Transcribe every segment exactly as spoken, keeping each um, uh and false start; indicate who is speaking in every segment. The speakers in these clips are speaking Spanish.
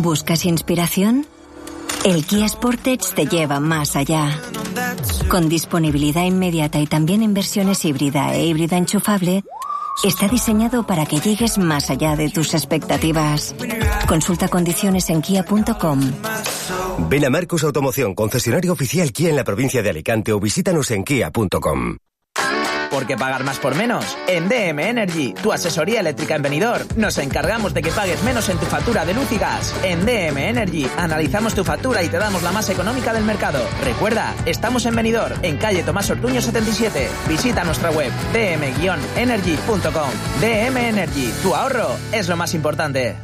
Speaker 1: ¿Buscas inspiración? El Kia Sportage te lleva más allá. Con disponibilidad inmediata y también en versiones híbrida e híbrida enchufable, está diseñado para que llegues más allá de tus expectativas. Consulta condiciones en kia punto com.
Speaker 2: Ven a Marcos Automoción, concesionario oficial Kia en la provincia de Alicante, o visítanos en kia punto com.
Speaker 3: ¿Por qué pagar más por menos? En D M Energy, tu asesoría eléctrica en Benidorm, nos encargamos de que pagues menos en tu factura de luz y gas. En D M Energy, analizamos tu factura y te damos la más económica del mercado. Recuerda, estamos en Benidorm, en calle Tomás Ortuño setenta y siete. Visita nuestra web d m energy punto com. D M Energy, tu ahorro es lo más importante.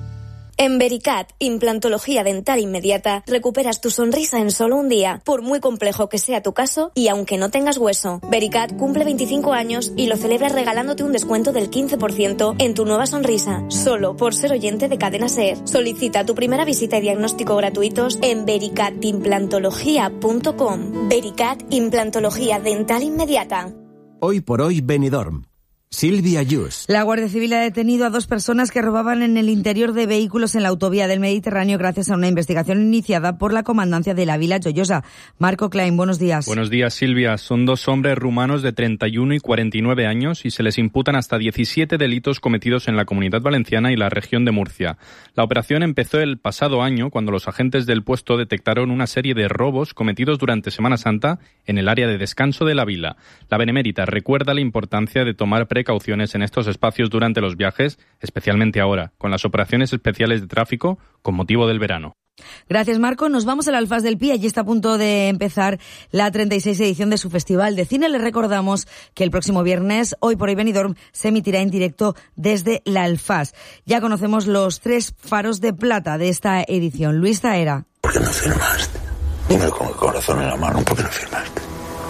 Speaker 4: En Vericat, implantología dental inmediata, recuperas tu sonrisa en solo un día, por muy complejo que sea tu caso y aunque no tengas hueso. Vericat cumple veinticinco años y lo celebra regalándote un descuento del quince por ciento en tu nueva sonrisa, solo por ser oyente de Cadena SER. Solicita tu primera visita y diagnóstico gratuitos en vericat implantología punto com. Vericat, implantología dental inmediata.
Speaker 5: Hoy por hoy, Benidorm. Silvia Yus.
Speaker 6: La Guardia Civil ha detenido a dos personas que robaban en el interior de vehículos en la autovía del Mediterráneo gracias a una investigación iniciada por la Comandancia de la Vila Joyosa. Marco Klein, buenos días.
Speaker 7: Buenos días, Silvia. Son dos hombres rumanos de treinta y uno y cuarenta y nueve años y se les imputan hasta diecisiete delitos cometidos en la Comunidad Valenciana y la región de Murcia. La operación empezó el pasado año cuando los agentes del puesto detectaron una serie de robos cometidos durante Semana Santa en el área de descanso de la Vila. La Benemérita recuerda la importancia de tomar precauciones en estos espacios durante los viajes, especialmente ahora, con las operaciones especiales de tráfico con motivo del verano.
Speaker 6: Gracias, Marco. Nos vamos al Alfaz del Pi. Allí está a punto de empezar la treinta y seis edición de su festival de cine. Les recordamos que el próximo viernes, Hoy por Hoy Benidorm, se emitirá en directo desde la Alfaz. Ya conocemos los tres faros de plata de esta edición. Luis Zaera.
Speaker 8: ¿Por qué no firmaste? Dime con el corazón en la mano, ¿por qué no firmaste?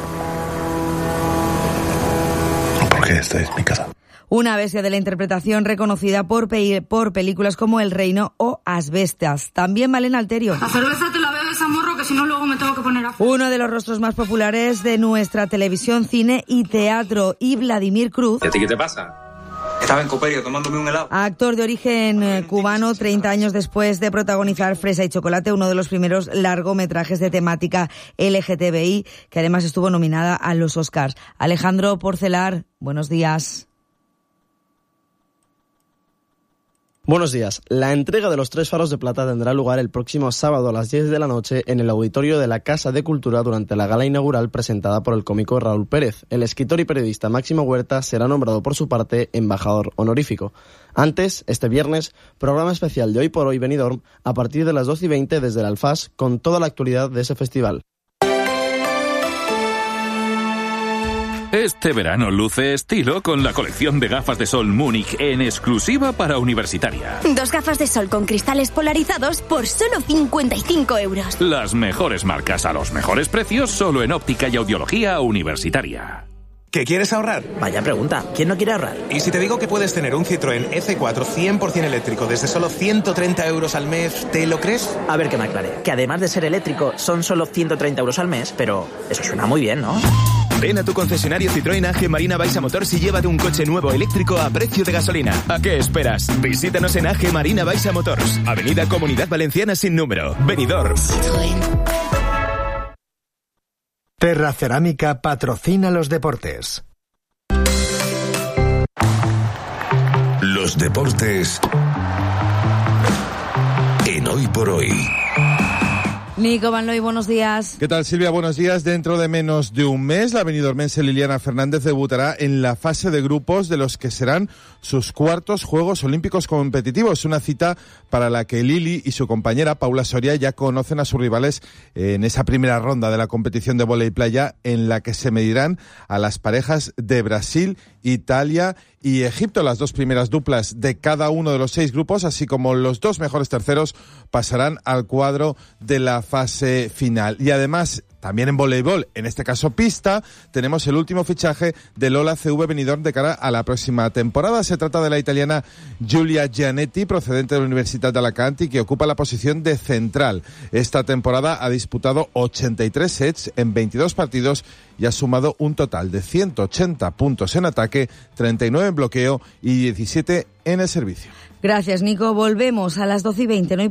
Speaker 8: Porque esta es mi casa.
Speaker 6: Una bestia de la interpretación reconocida por, pe- por películas como El Reino o Asbestas. También Malena Alterio.
Speaker 9: La cerveza te la bebes a morro, que si no luego me tengo que poner a...
Speaker 6: Uno de los rostros más populares de nuestra televisión, cine y teatro. Y Vladimir Cruz.
Speaker 10: ¿Y a ti qué te pasa? Estaba en Coperio tomándome un helado.
Speaker 6: Actor de origen eh, cubano, treinta años después de protagonizar Fresa y Chocolate, uno de los primeros largometrajes de temática L G T B I, que además estuvo nominada a los Oscars. Alejandro Porcelar, buenos días.
Speaker 11: Buenos días. La entrega de los tres faros de plata tendrá lugar el próximo sábado a las diez de la noche en el auditorio de la Casa de Cultura durante la gala inaugural presentada por el cómico Raúl Pérez. El escritor y periodista Máximo Huerta será nombrado por su parte embajador honorífico. Antes, este viernes, programa especial de Hoy por Hoy Benidorm a partir de las doce y veinte desde el Alfaz con toda la actualidad de ese festival.
Speaker 12: Este verano luce estilo con la colección de gafas de sol Múnich en exclusiva para Universitaria.
Speaker 13: Dos gafas de sol con cristales polarizados por solo cincuenta y cinco euros.
Speaker 12: Las mejores marcas a los mejores precios solo en óptica y audiología Universitaria.
Speaker 14: ¿Qué quieres ahorrar?
Speaker 3: Vaya pregunta, ¿quién no quiere ahorrar?
Speaker 14: ¿Y si te digo que puedes tener un Citroën E C cuatro cien por ciento eléctrico desde solo ciento treinta euros al mes, ¿te lo crees?
Speaker 3: A ver que me aclare, que además de ser eléctrico son solo ciento treinta euros al mes, pero eso suena muy bien, ¿no?
Speaker 15: Ven a tu concesionario Citroën A G Marina Baixa Motors y llévate un coche nuevo eléctrico a precio de gasolina. ¿A qué esperas? Visítanos en A G Marina Baixa Motors, Avenida Comunidad Valenciana sin número, Benidorm.
Speaker 13: Citroën.
Speaker 16: Terra Cerámica patrocina los deportes.
Speaker 17: Los deportes en Hoy por Hoy.
Speaker 6: Nico Van Looy, buenos días.
Speaker 18: ¿Qué tal, Silvia? Buenos días. Dentro de menos de un mes, la benidormense Liliana Fernández debutará en la fase de grupos de los que serán sus cuartos Juegos Olímpicos competitivos. Una cita para la que Lili y su compañera Paula Soria ya conocen a sus rivales en esa primera ronda de la competición de vóley playa, en la que se medirán a las parejas de Brasil, Italia y Egipto. Las dos primeras duplas de cada uno de los seis grupos, así como los dos mejores terceros, pasarán al cuadro de la fase final. Y además, también en voleibol, en este caso pista, tenemos el último fichaje de Lola C V Benidorm de cara a la próxima temporada. Se trata de la italiana Giulia Gianetti, procedente de la Universidad de Alacant, y que ocupa la posición de central. Esta temporada ha disputado ochenta y tres sets en veintidós partidos y ha sumado un total de ciento ochenta puntos en ataque, treinta y nueve en bloqueo y diecisiete en el servicio.
Speaker 6: Gracias, Nico. Volvemos a las doce y veinte. ¿no?